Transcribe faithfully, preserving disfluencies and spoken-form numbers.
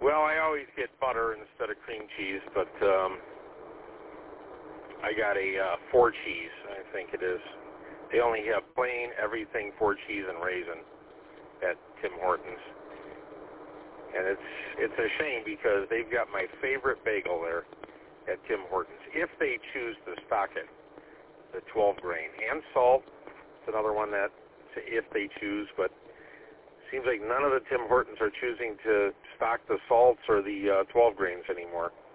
Well, I always get butter instead of cream cheese, but um, I got a uh, four cheese, I think it is. They only have plain everything four cheese and raisin at Tim Hortons. And it's it's a shame because they've got my favorite bagel there at Tim Hortons, if they choose to stock it, the twelve grain. And salt, it's another one that, if they choose, but seems like none of the Tim Hortons are choosing to stock the salts or the uh, twelve grains anymore.